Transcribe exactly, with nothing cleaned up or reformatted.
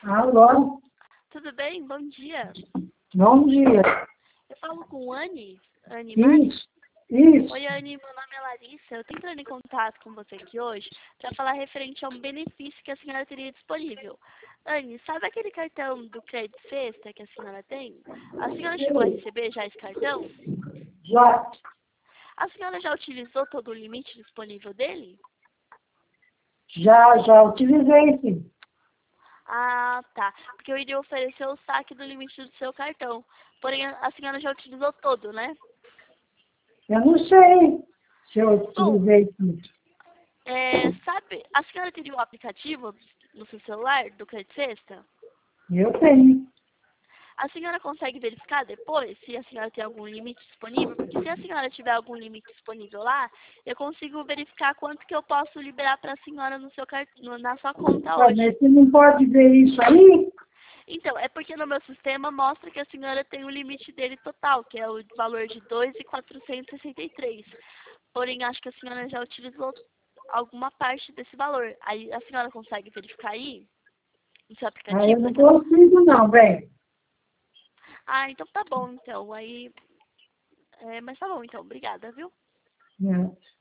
Alô? Tudo bem? Bom dia. Bom dia. Eu falo com Anne, Anne Mari? Isso, isso. Oi, Anne, meu nome é Larissa. Eu estou entrando em contato com você aqui hoje para falar referente a um benefício que a senhora teria disponível. Anne, sabe aquele cartão do Crédito Sexta que a senhora tem? A senhora chegou a receber já esse cartão? Já, A senhora já utilizou todo o limite disponível dele? já, já utilizei, sim. Ah, tá. Porque eu iria oferecer o saque do limite do seu cartão. Porém, a a senhora já utilizou todo, né? Eu não sei se eu Bom, utilizei tudo. é, sabe, a senhora teria um aplicativo no seu celular do Crédito Sexta? Eu tenho. A senhora consegue verificar depois se a senhora tem algum limite disponível? Porque se a senhora tiver algum limite disponível lá, eu consigo verificar quanto que eu posso liberar para a senhora no seu cart... no- na sua conta Mas hoje. você não pode ver isso aí? Então, é porque no meu sistema mostra que a senhora tem o limite dele total, que é o valor de dois mil quatrocentos e sessenta e três. Porém, acho que a senhora já utilizou alguma parte desse valor. Aí a senhora consegue verificar aí no seu Aí eu aplicativo? não Daqui a pouco. consigo não, velho. Ah, então tá bom, então. Aí. É, mas tá bom, então. Obrigada, viu? Não.